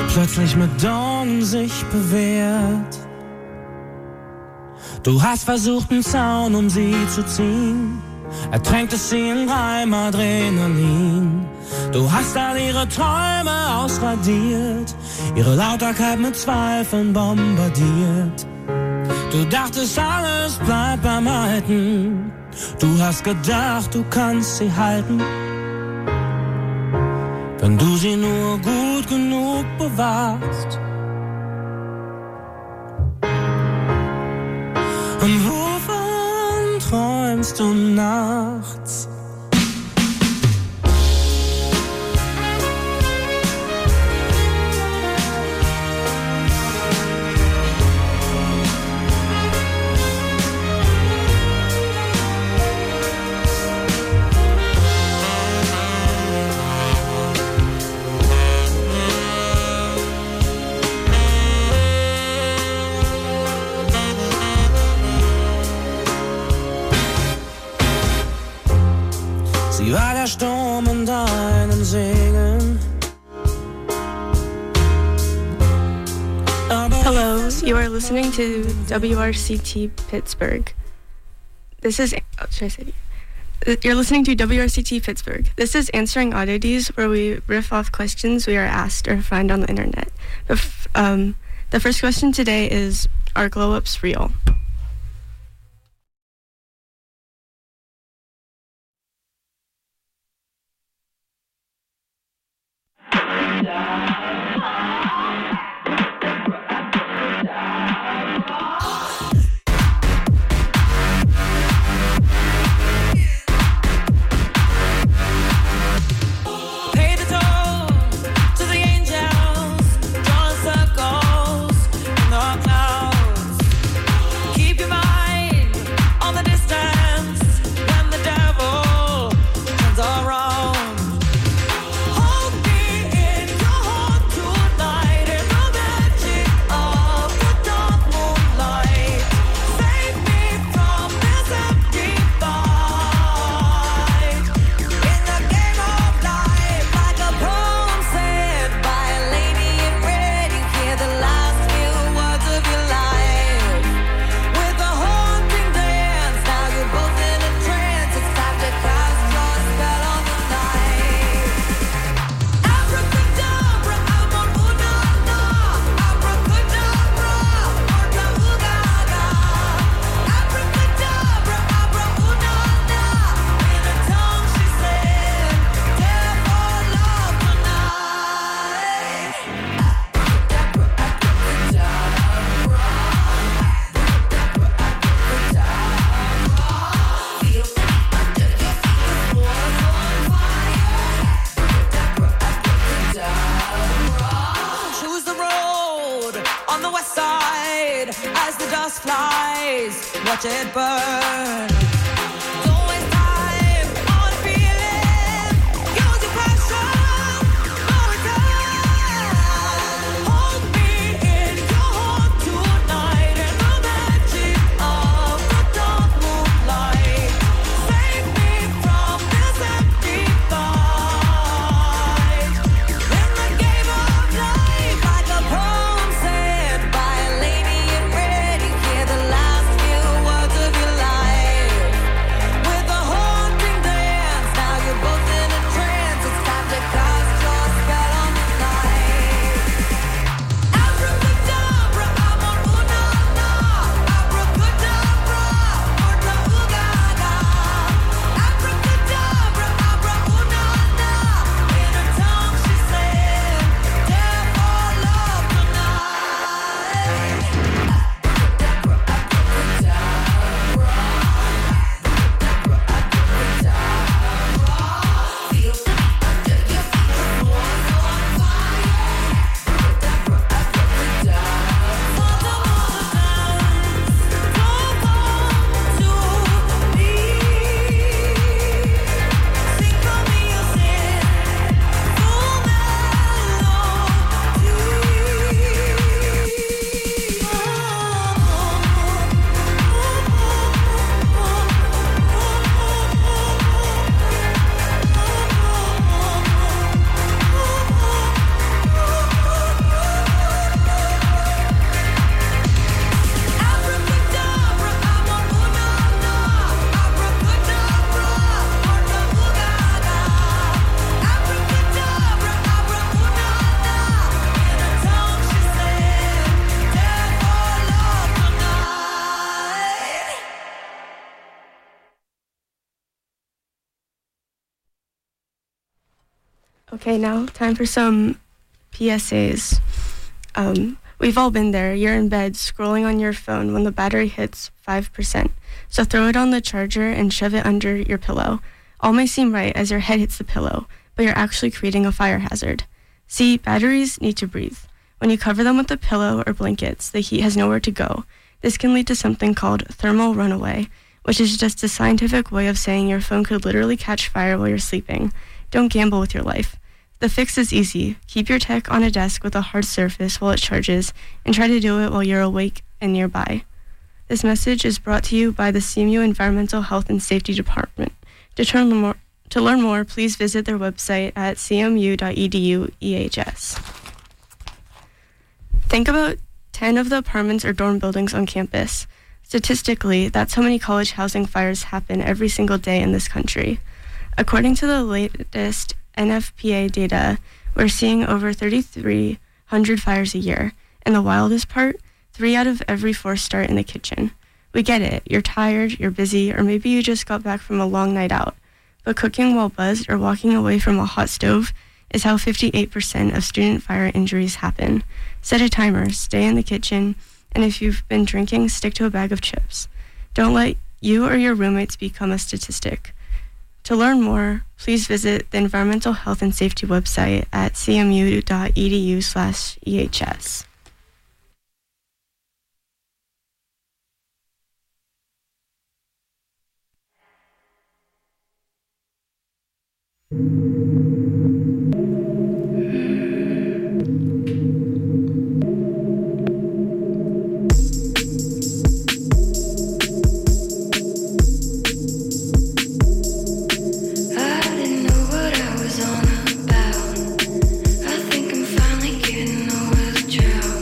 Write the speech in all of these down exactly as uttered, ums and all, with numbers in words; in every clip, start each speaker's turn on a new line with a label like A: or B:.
A: plötzlich mit Dornen sich bewährt. Du hast versucht, einen Zaun um sie zu ziehen, ertränktest sie in Reim Adrenalin. Du hast all ihre Träume ausradiert, ihre Lauterkeit mit Zweifeln bombardiert. Du dachtest, alles bleibt beim Alten. Du hast gedacht, du kannst sie halten, wenn du sie nur gut genug bewahrst. Und wovon träumst du nachts? Sie war der Sturm in deinen Segeln.
B: Hello, you are listening to W R C T Pittsburgh. This is, oh, should I say it? You're listening to W R C T Pittsburgh. This is Answering Oddities, where we riff off questions we are asked or find on the internet. The, f- um, the first question today is, are glow-ups real?
C: Watch it burn.
D: Last few words of your life.
B: Okay, now time for some P S As. Um, we've all been there. You're in bed scrolling on your phone when the battery hits five percent. So throw it on the charger and shove it under your pillow. All may seem right as your head hits the pillow, but you're actually creating a fire hazard. See, batteries need to breathe. When you cover them with a pillow or blankets, the heat has nowhere to go. This can lead to something called thermal runaway, which is just a scientific way of saying your phone could literally catch fire while you're sleeping. Don't gamble with your life. The fix is easy. Keep your tech on a desk with a hard surface while it charges, and try to do it while you're awake and nearby. This message is brought to you by the C M U Environmental Health and Safety Department. To, turn more, to learn more, please visit their website at c m u dot e d u e h s. Think about ten of the apartments or dorm buildings on campus. Statistically, that's how many college housing fires happen every single day in this country. According to the latest N F P A data, we're seeing over thirty-three hundred fires a year. And the wildest part, three out of every four start in the kitchen. We get it. You're tired, you're busy, or maybe you just got back from a long night out. But cooking while buzzed or walking away from a hot stove is how fifty-eight percent of student fire injuries happen. Set a timer, stay in the kitchen, and if you've been drinking, stick to a bag of chips. Don't let you or your roommates become a statistic. To learn more, please visit the Environmental Health and Safety website at c m u dot e d u slash e h s.
C: True.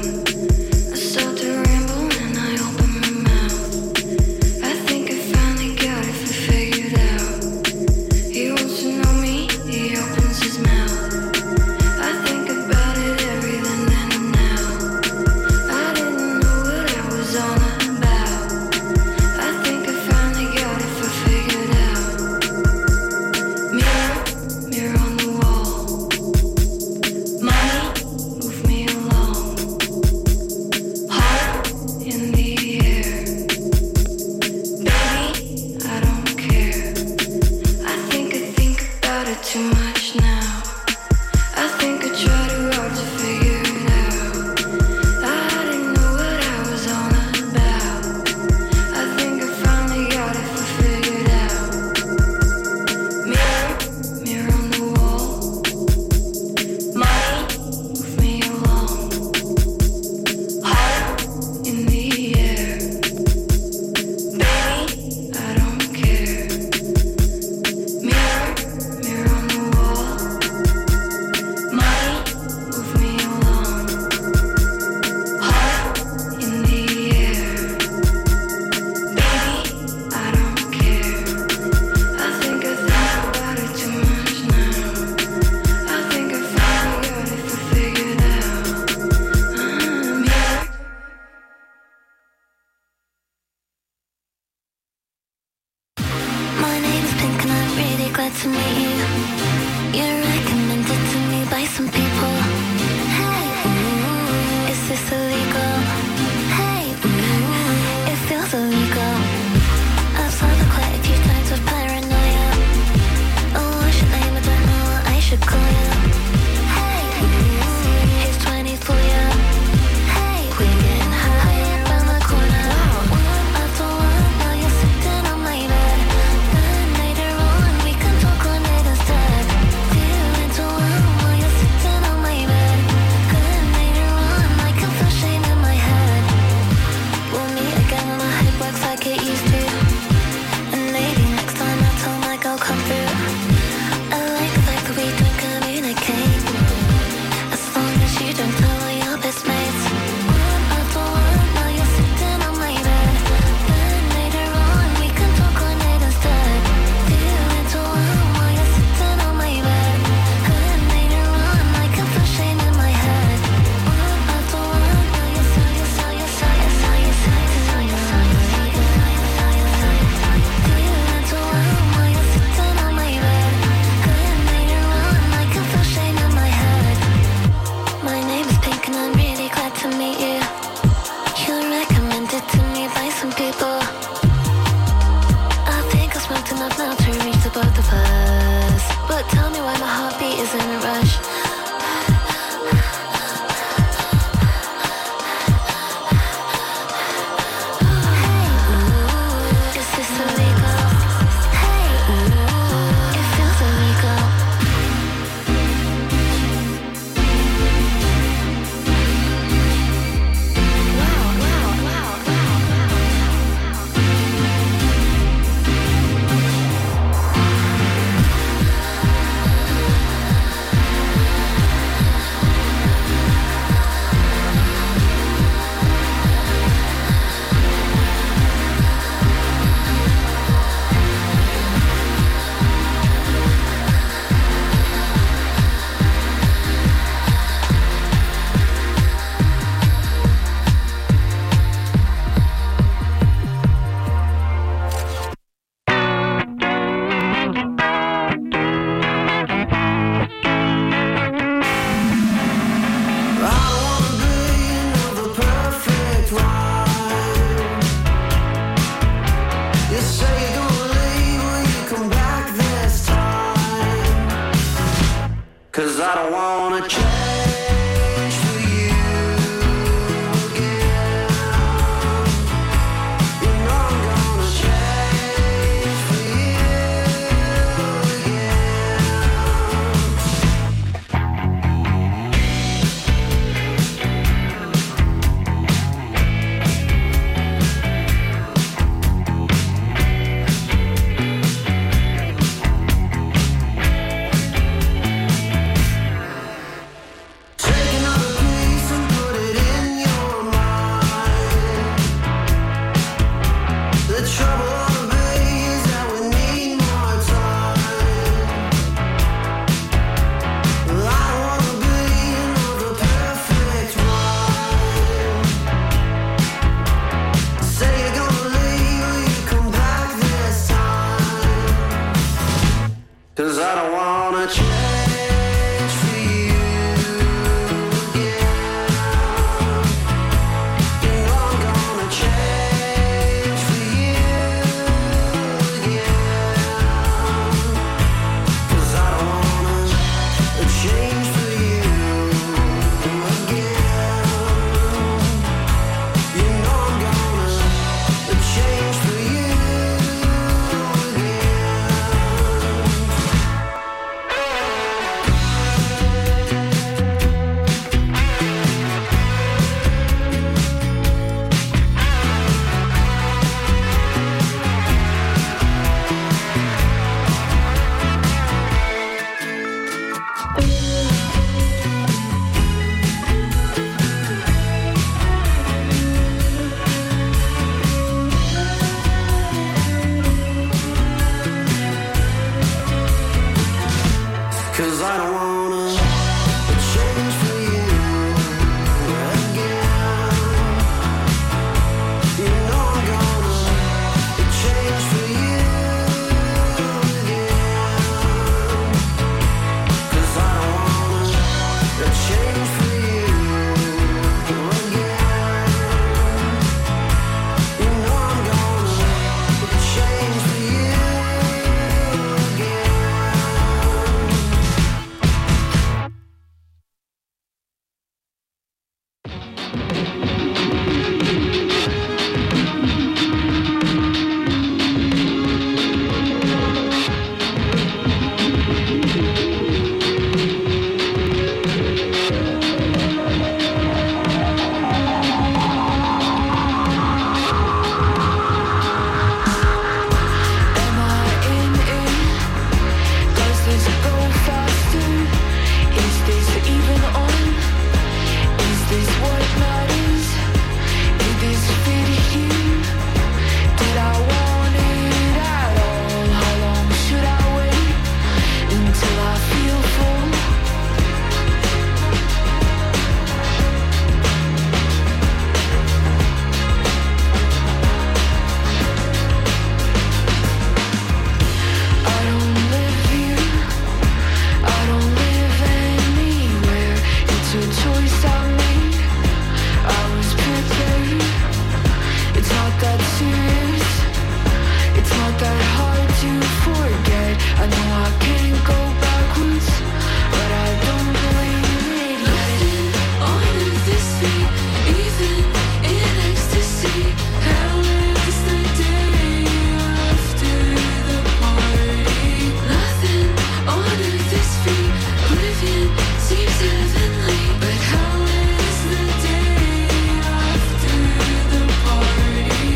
C: choice I made. I was prepared. It's not that serious. It's not that hard to forget. I know I can't go backwards, but I don't blame it. Nothing on earth is free, even in ecstasy. Hell is the day after the party. Nothing on earth is free. Oblivion seems heavenly, but hell is the day after the party.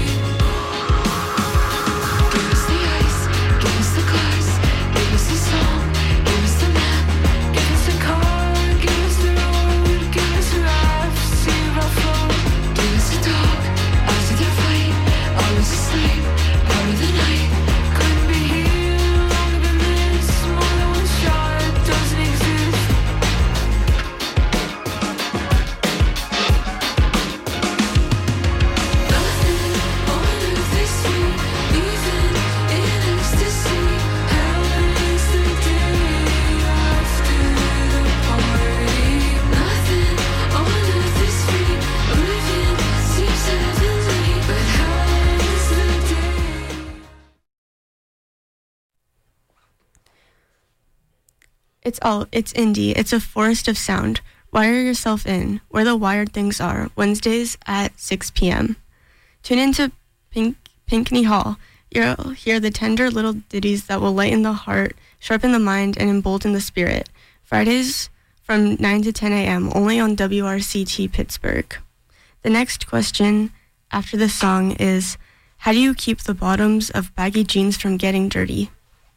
C: Give us the ice, give us the glass, give us the song, give us the map, give us the car, give us the road, give us a raft, see our flow. Give us a dog, after the fight, I was asleep, part of the night. Couldn't be here longer than this, more than one shot doesn't exist. Nothing on earth is free, even in ecstasy. Hell is the day after the party. Nothing on earth is free. Oblivion seems heavenly, but hell is the day.
B: It's all, it's indie. It's a forest of sound. Wire yourself in, where the wired things are, Wednesdays at six p.m. Tune into Pink, Pinckney Hall. You'll hear the tender little ditties that will lighten the heart, sharpen the mind, and embolden the spirit. Fridays from nine to ten a.m. only on W R C T Pittsburgh. The next question after this song is, how do you keep the bottoms of baggy jeans from getting dirty?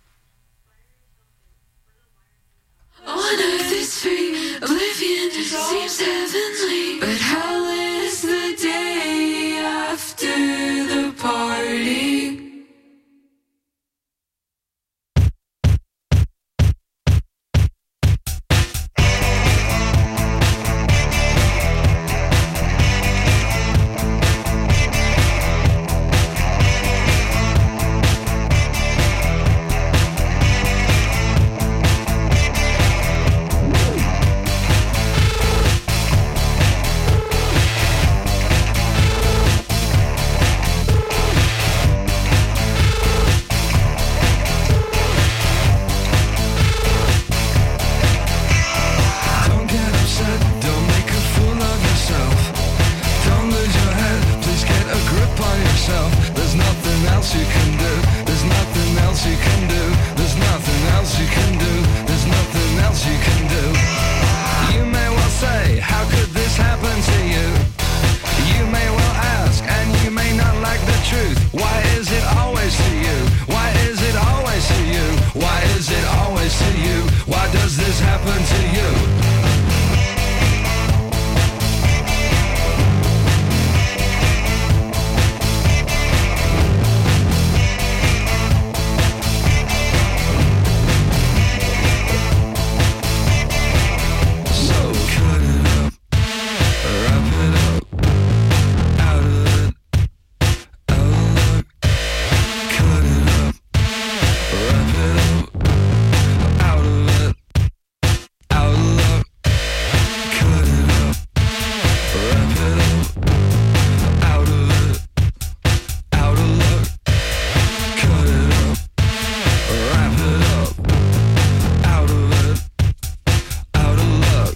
C: On earth is free, oblivion seems heavenly, but hell is the day after the party. Don't get upset, don't make a fool of yourself. Don't lose your head, please get a grip on yourself. There's nothing else you can do. There's nothing else you can do. There's nothing else you can do. There's nothing else you can do. You may well say, how could this happen to you? You may well ask, and you may not like the truth. Why is it always to you? Why is it always to you? Why is it always to you? Why does this happen to you? So cut it up, wrap it up, out of it, out of luck. Cut it up, wrap it up, out of it, out of luck. Cut it up, wrap it up, out of it, out of luck. Cut it up, wrap it up, out of it, out of luck.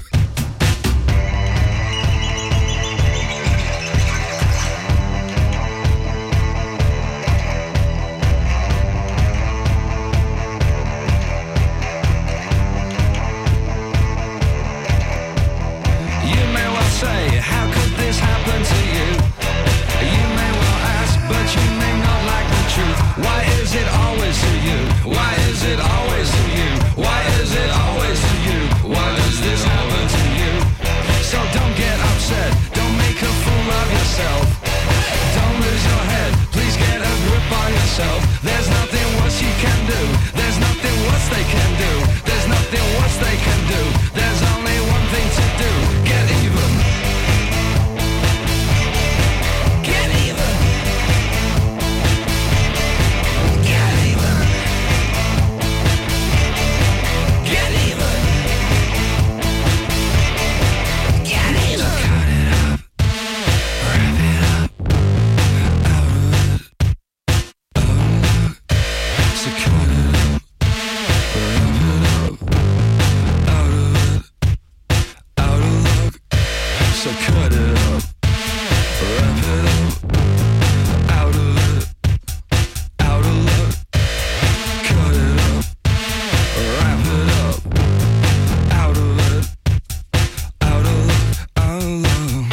C: You may well say, how could this happen to you? You may well ask, but you may not like the truth. Why is it always to you? Why is it always to you? Why is it always to you? Why does this happen to you? So don't get upset, don't make a fool of yourself. Don't lose your head, please get a grip on yourself. There's nothing worse you can do. There's nothing worse they can do. There's nothing worse they can do. There's only one thing to do, get even.
D: So cut it up, wrap it up, out of it, out of luck. Cut it up, wrap it up, out of it, out of luck, out of love.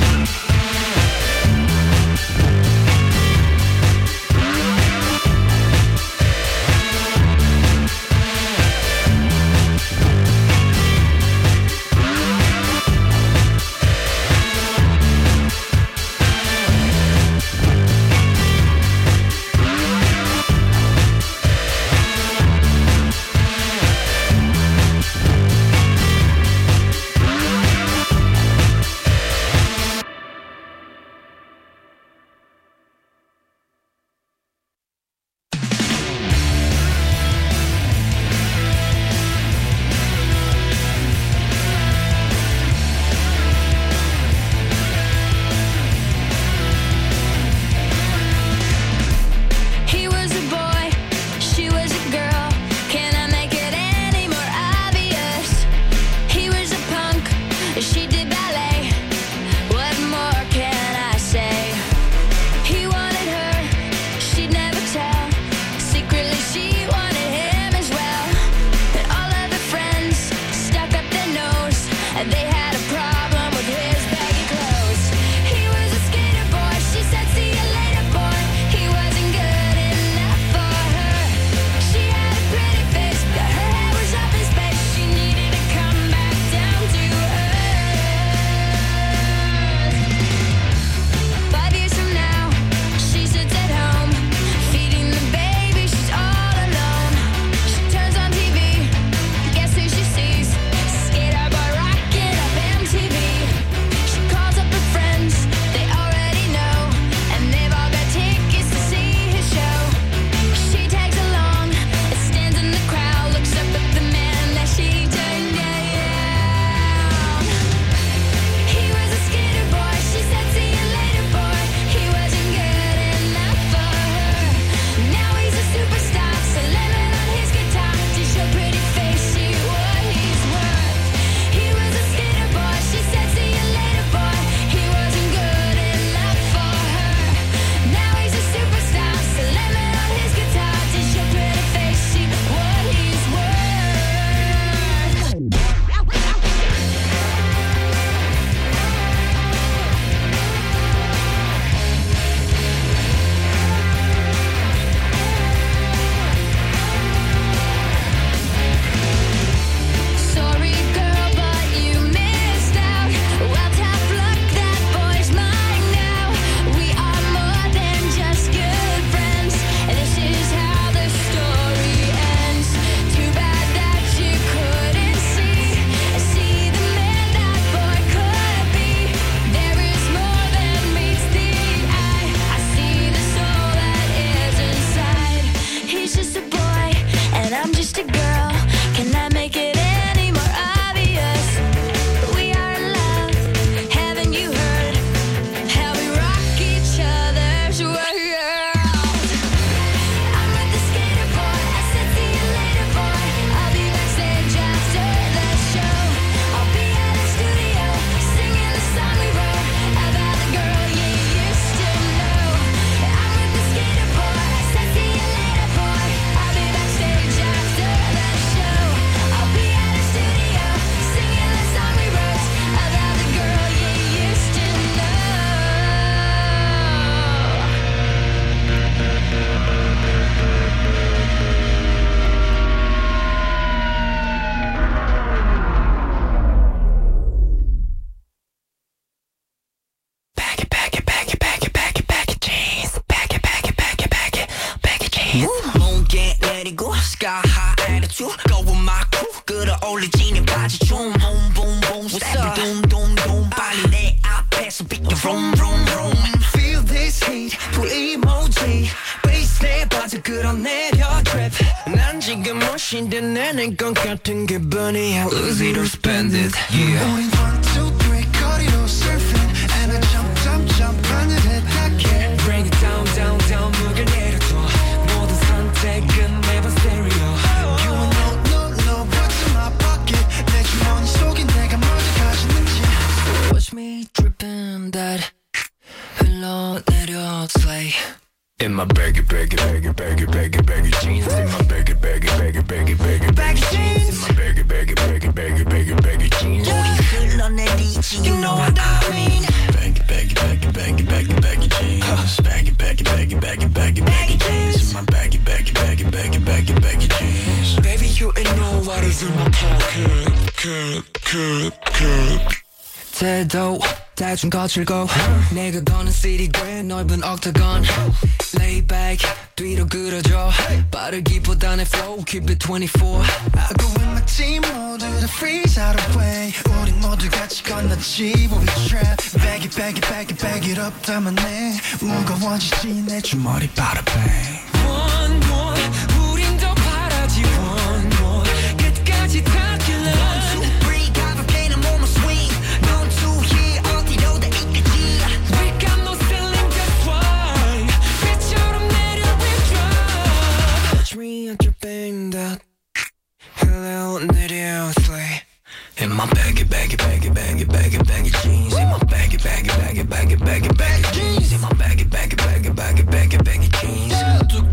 E: sky high attitude. Go with my crew. 끌어올리지는 바지 좀. Boom boom boom. Step doom doom doom. 빨리 내 앞에서 비켜 vroom vroom vroom. Feel this heat. 불 emoji. Bass 내 바지 끌어내려 drip. 난 지금 멋인데 내는 것 같은 기분이야. Lose it or spend it. Yeah. 우린 one two three 거리로 surfing. And I jump jump jump 하늘에 닿게. Bring it down down down 무게 내려줘. 모든 선택은 매번 stereo. You know no no what's in my pocket. 내 주머니 속에 내가 먼저 가지는지. Watch me dripping that 흘러내려 slay In my baggy, baggy, baggy, baggy, baggy, baggy jeans. In my baggy, baggy, baggy, baggy, baggy, baggy jeans. In my baggy, baggy, baggy, baggy, baggy, baggy jeans. 우리 흘러내리지, you know what I mean. Baggy, baggy, baggy, baggy, baggy, baggy jeans. Baggy, baggy, baggy, baggy, baggy, baggy jeans. In my baggy, baggy, baggy, baggy, baggy, baggy jeans. Baby, you ain't know what is in my pocket. Cut, cut, cut. 태도 대충 거칠고 내가 거는 city 꽤 넓은 octagon Lay back 뒤로 그려줘 빠르기보다는 flow keep it twenty-four
F: I go with my team 모두들 freeze out of way 우리 모두 같이 건너지 we trap Bag it bag it bag it bag it up 담아내 무거워지지 내 주머니 bada bang
E: One more 우린 더 바라지 One more 끝까지 닿길래 One two three 가볍게는 몸을 swing Don't two here 어디로 다 이끌지 We got no ceiling that's why 빛처럼 내려 we drop Touch me at your bang that Hello 내려 slay In my baggy baggy baggy baggy baggy baggy jeans In my baggy baggy baggy baggy baggy baggy jeans In my baggy baggy baggy baggy baggy baggy jeans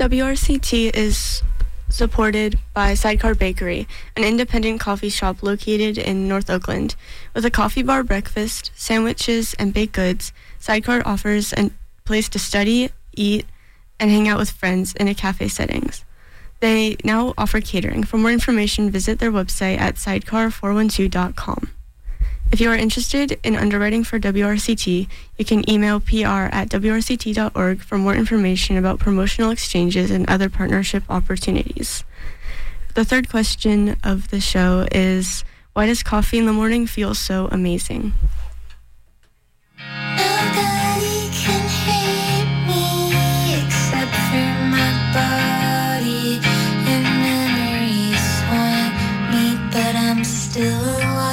B: W R C T is supported by Sidecar Bakery, an independent coffee shop located in North Oakland. With a coffee bar breakfast, sandwiches, and baked goods, Sidecar offers a place to study, eat, and hang out with friends in a cafe settings. They now offer catering. For more information, visit their website at sidecar four one two dot com. If you are interested in underwriting for W R C T, you can email P R at W R C T dot org for more information about promotional exchanges and other partnership opportunities. The third question of the show is, why does coffee in the morning feel so amazing?
G: Nobody can hate me except for my body, and memories haunt me, but I'm still alive.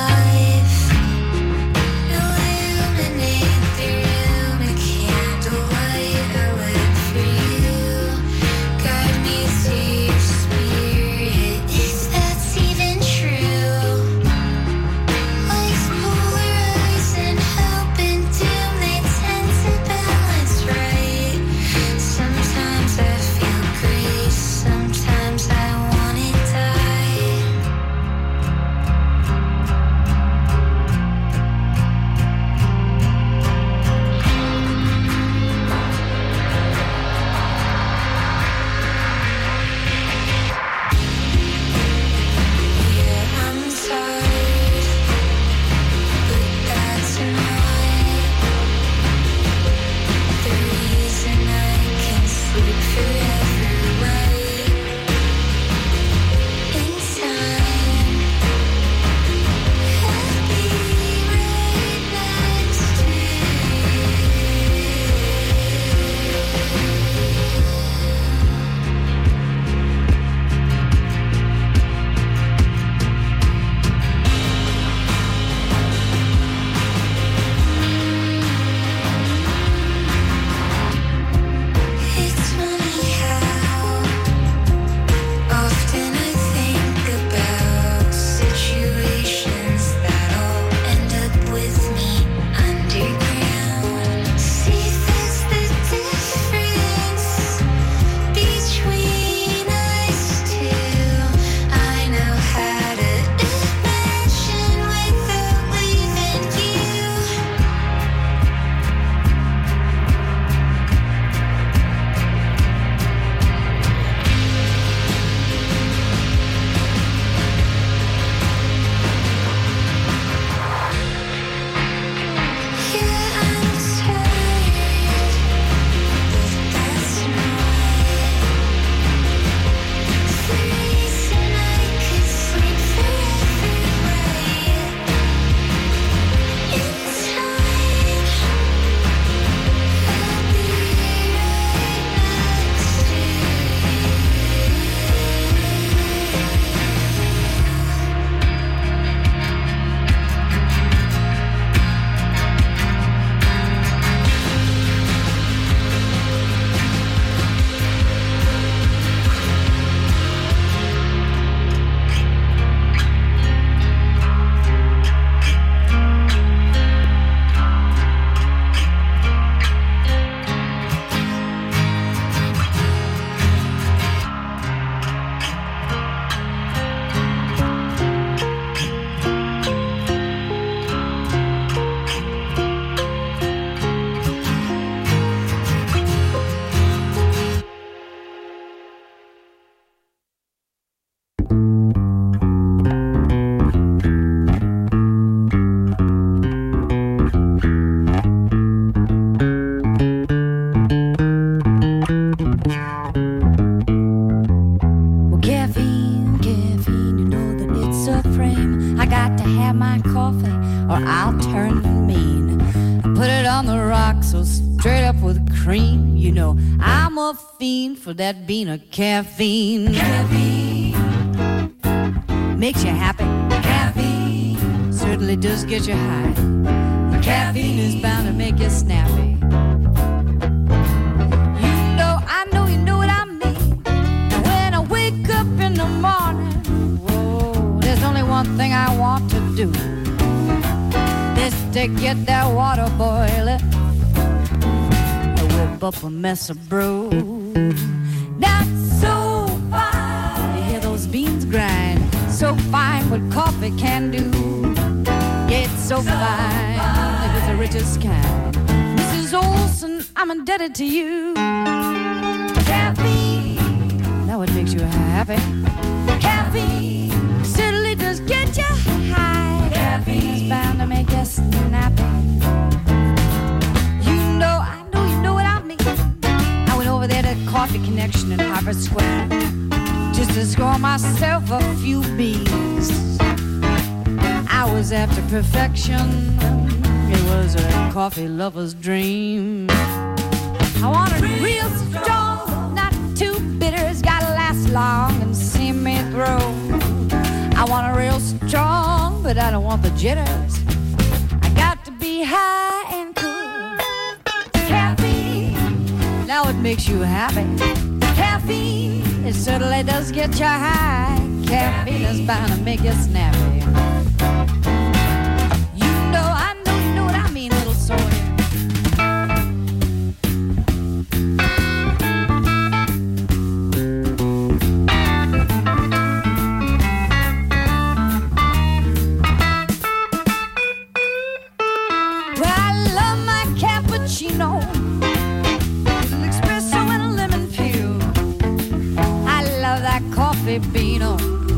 H: For that bean of caffeine. Caffeine makes you happy. Caffeine certainly does get you high. Caffeine is bound to make you snappy. You know, I know you know what I mean. When I wake up in the morning, whoa, there's only one thing I want to do. Is to get that water boiling, whip up a mess of brew. Now coffee can do. Yeah, it's so fine, it was the richest kind. Missus Olson, I'm indebted to you. Caffeine, now it makes you happy. Caffeine, certainly does get you high. Caffeine's bound to make you snappy. You know, I know you know what I mean. I went over there to Coffee Connection in Harvard Square just to score myself a few beans. I was after perfection. It was a coffee lover's dream. I wanted real strong, not too bitter. It's gotta last long and see me through. I want a real strong, but I don't want the jitters. I got to be high and cool. Caffeine, now it makes you happy. Caffeine, it certainly does get you high. Caffeine is bound to make you snappy. You know, I know, you know what I mean, little Sawyer. Well, I love my cappuccino, an espresso and a lemon peel. I love that coffee beano.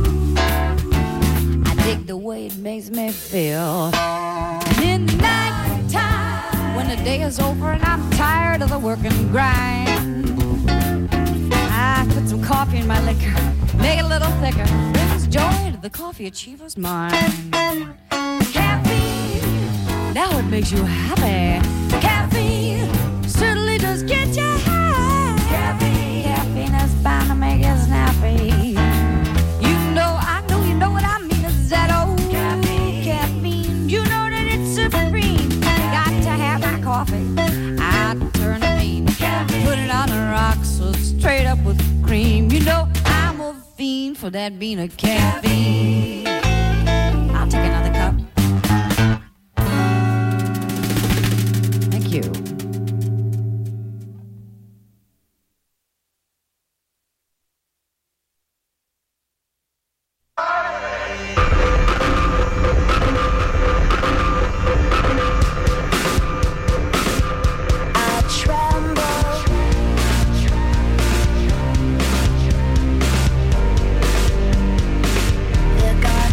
H: I dig the way it makes me feel. And in the night time, when the day is over and I'm tired of the work and grind, I put some coffee in my liquor, make it a little thicker, brings joy to the coffee achiever's mind. Caffeine, now it makes you happy. Caffeine certainly does get you high. Caffeine, caffeine is bound to make you snappy. You know, I know, you know what I mean. Is that old caffeine? Caffeine, you know that it's supreme. You got to have my coffee. I turn it mean. Put it on the rocks, so straight up with cream. You know, I'm a fiend for that bean of caffeine. I'll take another cup. Thank you.
G: The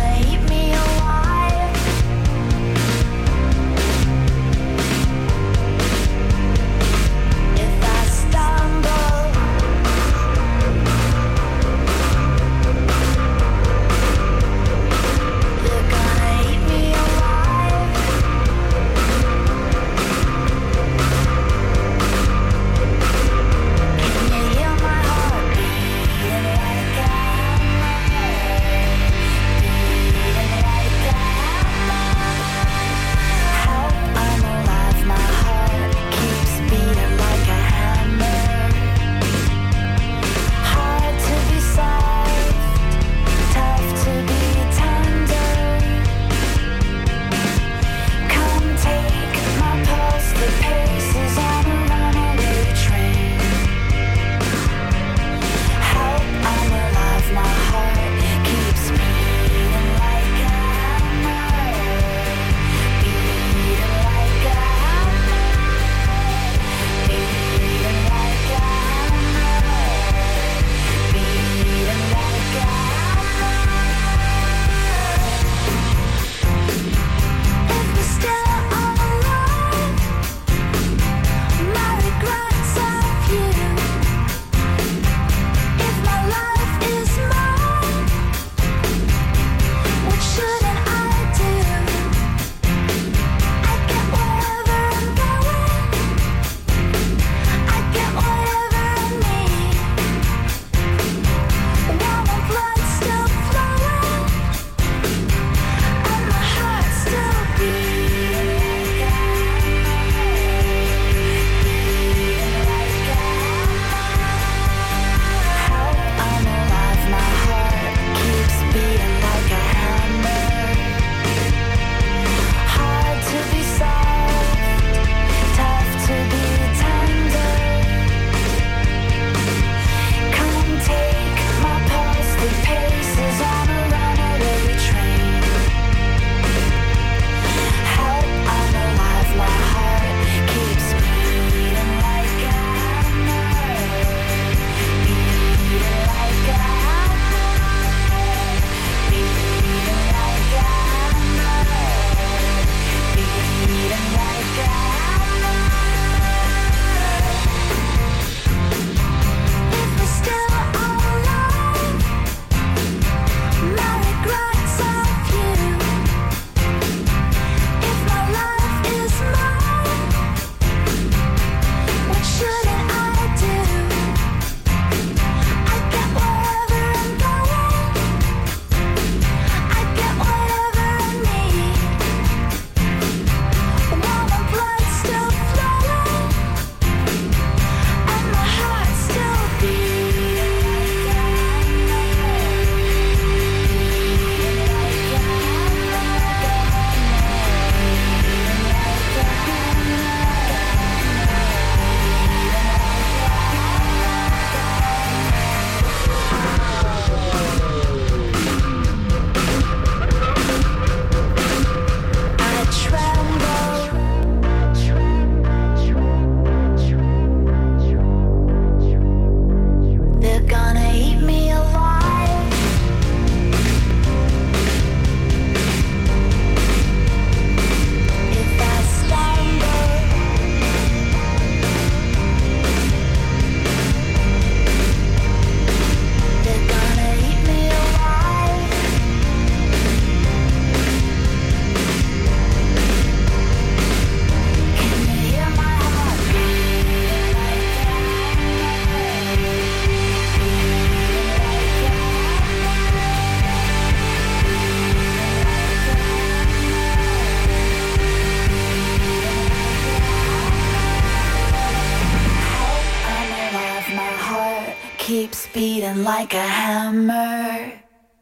G: falling like a hammer.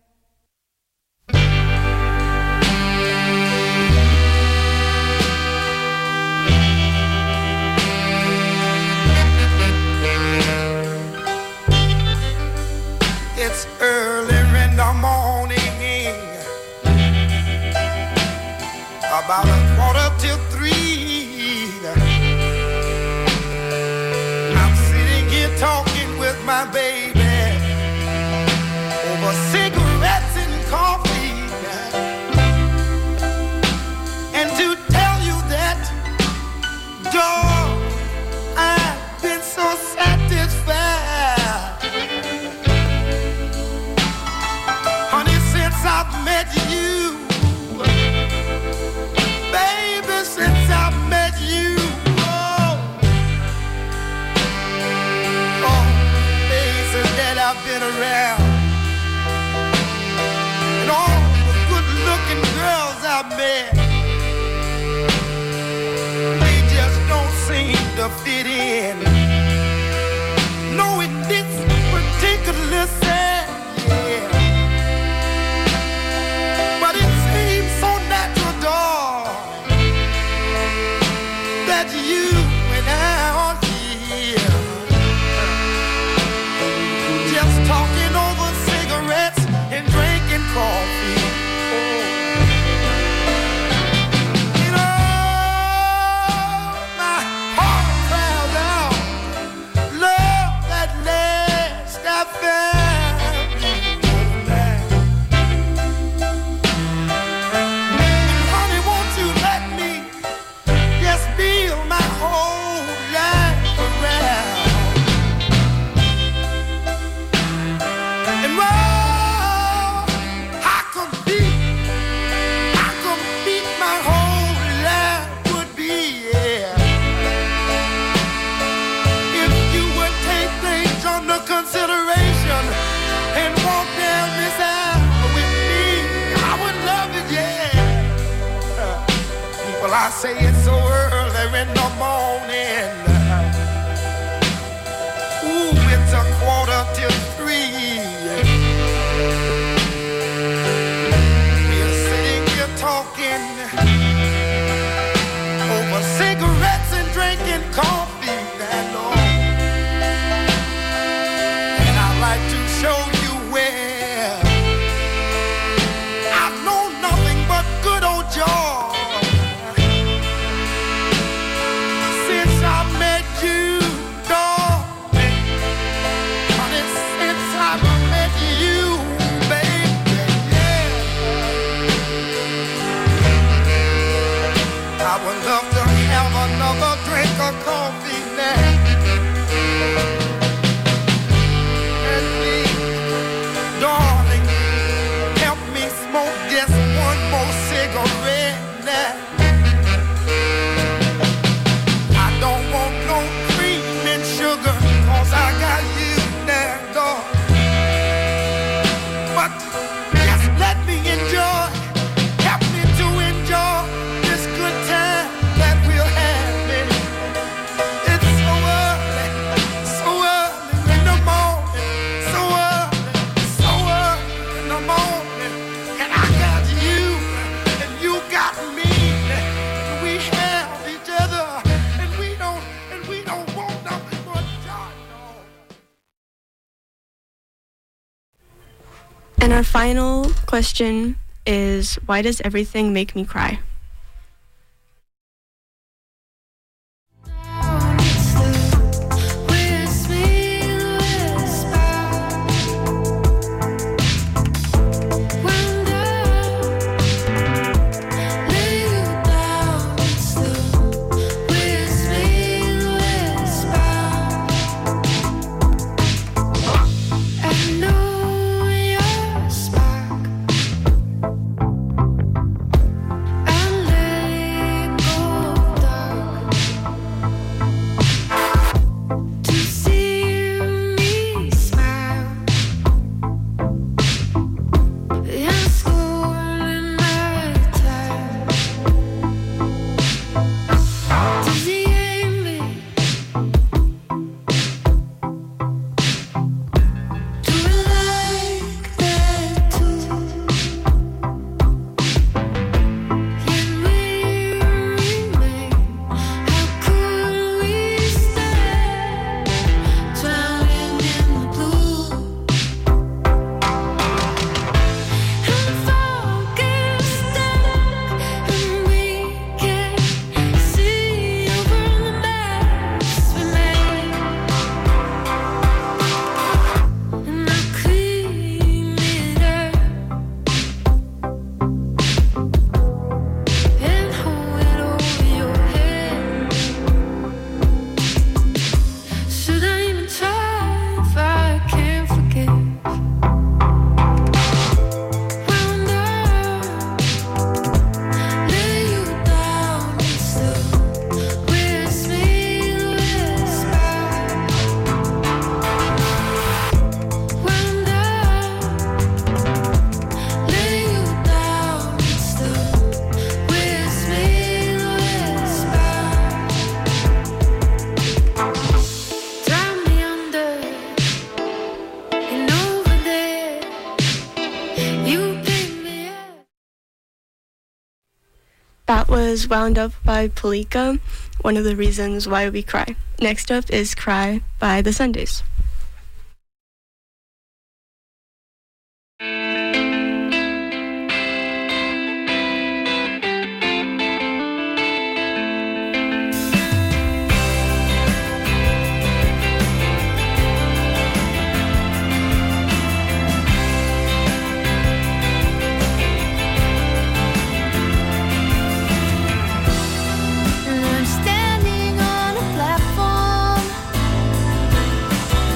F: It's early in the morning, about a quarter till three. I'm sitting here talking with my baby over cigarettes and coffee. And to tell you that, dog, I've been so satisfied. I've met you, baby, since I've met you. Oh, oh, places that I've been around, and all the good-looking girls I've met, they just don't seem to fit in. No, in this particular set, yeah. You and I are here, just talking over cigarettes and drinking coffee. Oh. You know, my heart cries out, love that last I found. And honey, won't you let me just feel my whole life around? And whoa, I compete, I compete my whole life would be, yeah. If you would take things under consideration and walk down this aisle with me, I would love it, yeah. Well, I say it's so early in the morning. Ooh, it's a quarter till three. We're sitting here talking over cigarettes and drinking coffee, and all. And I'd like to show you where I've known nothing but good old joy. I would love to have another drink of coffee now. And please, darling, help me smoke just one more cigarette now. I don't want no cream and sugar, 'cause I got you now, darling. But just let me enjoy, help me to enjoy this good time that we'll have, baby. It's so early, so early in the morning, so early, so early in the morning, and I got you, and you got me, and we have each other, and we don't, and we don't want nothing but joy, no.
B: And our final question is, why does everything make me cry?
C: I
B: That was Wound Up by Polika, one of the reasons why we cry. Next up is Cry by the Sundays.
H: And I'm standing on a platform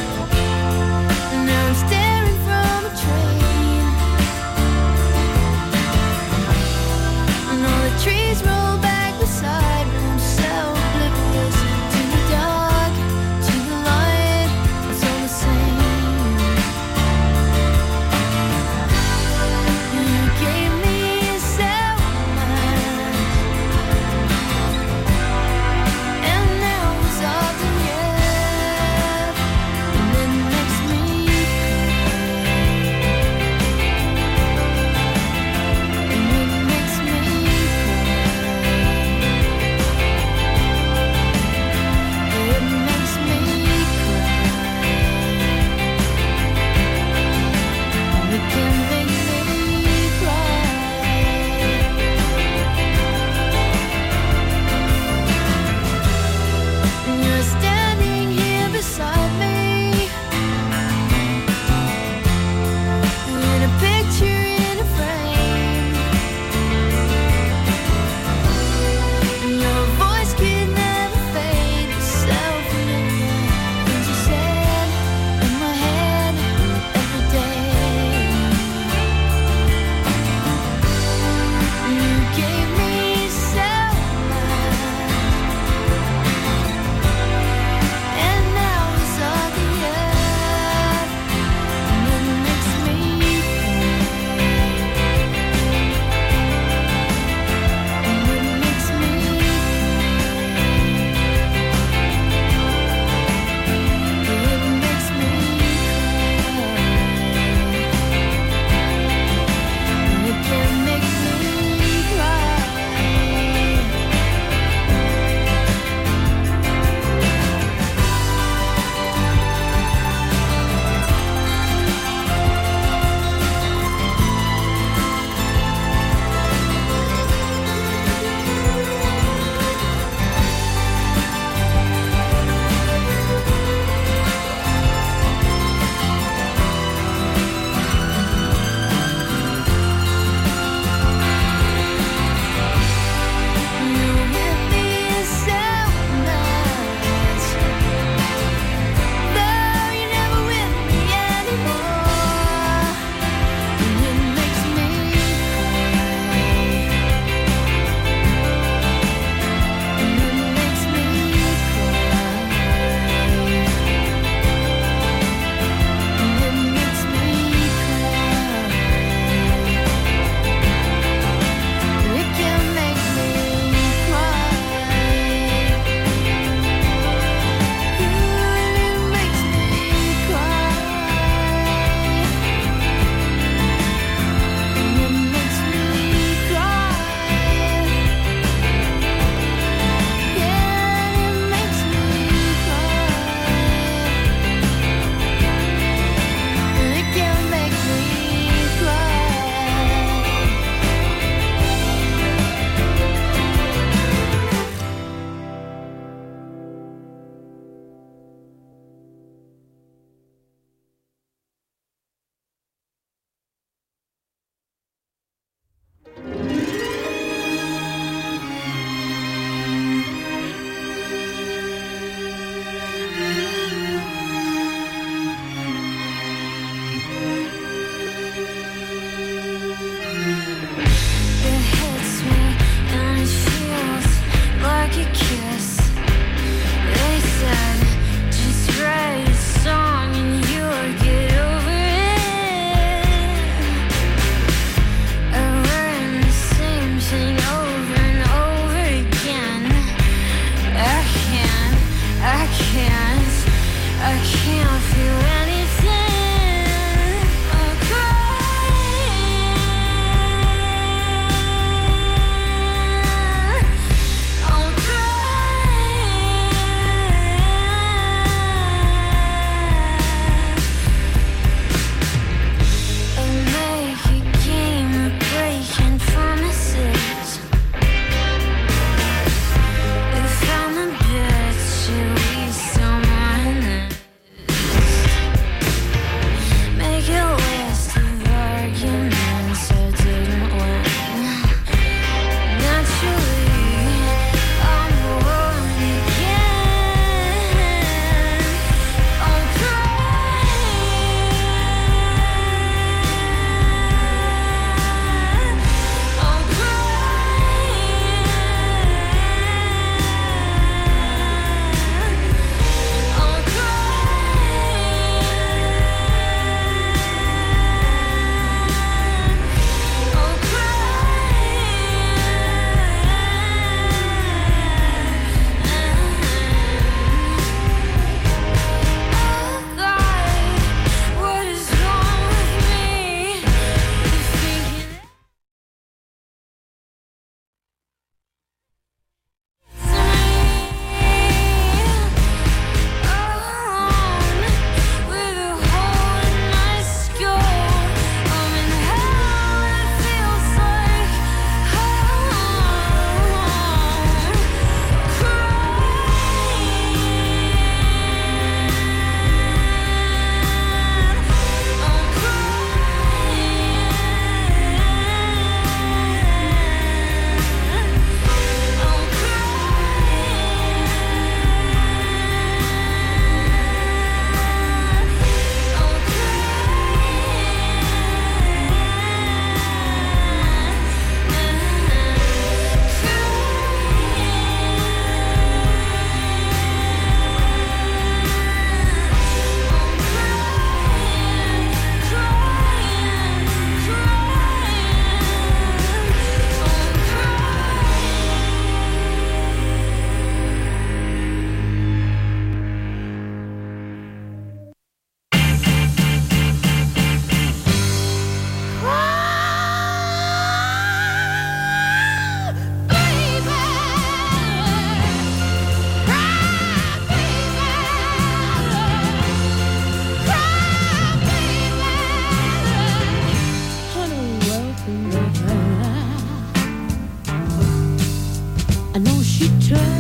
H: I know she tried.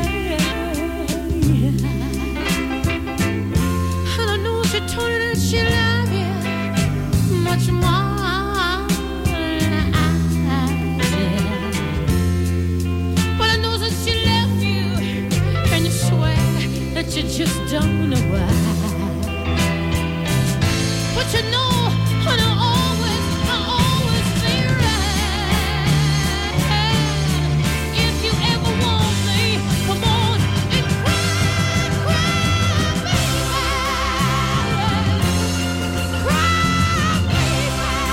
H: And I know she told you that she loved you much more than I did. But I know that she left you, and you swear that you just don't know why. But you know, and I always, I always be right. If you ever want me, come on and cry, cry, baby. Cry, baby.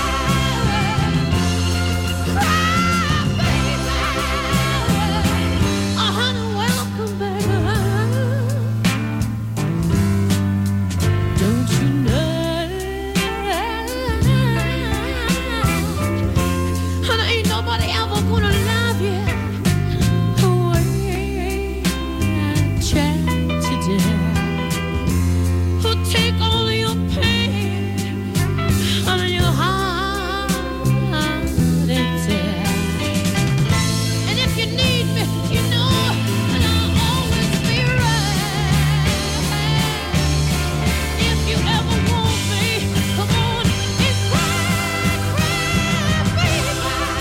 H: Cry, baby. Oh, honey, welcome back. Don't you know? Honey, ain't nobody ever gonna love you the way I tried to do. Who'll take all your pain out of your heart and tear. And if you need me, you know, and I'll always be right. If you ever want me, come on and cry, cry, baby.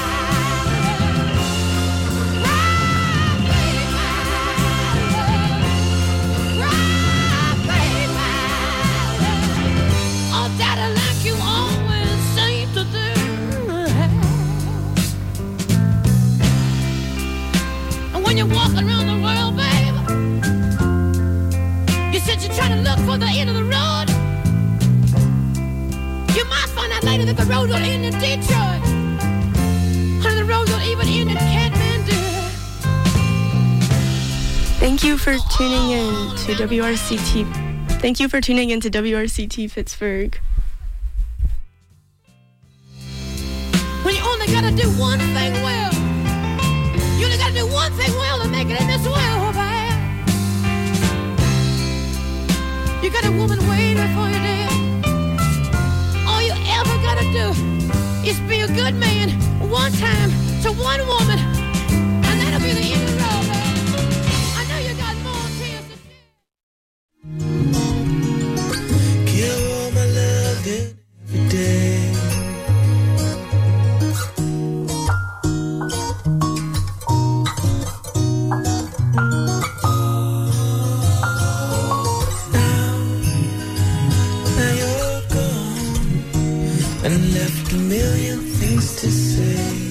H: Cry, baby. Cry, baby. Oh, daddy, like you always seem to do. And when you're walking around the world, baby, you said you're trying to look for the end of the road. You might find out later that the road will end in Detroit. And the road will even end in Kathmandu.
B: Thank you for tuning in to W R C T. Thank you for tuning in to W R C T Pittsburgh.
H: When you only gotta do one thing well, you only gotta do one thing well to make it in this world, babe. You got a woman waiting for you there. All you ever gotta do is be a good man one time to one woman, and that'll be the end of the road, babe. I know you got more tears to shed.
F: Give all my love every day. Now you're gone and left a million things to say.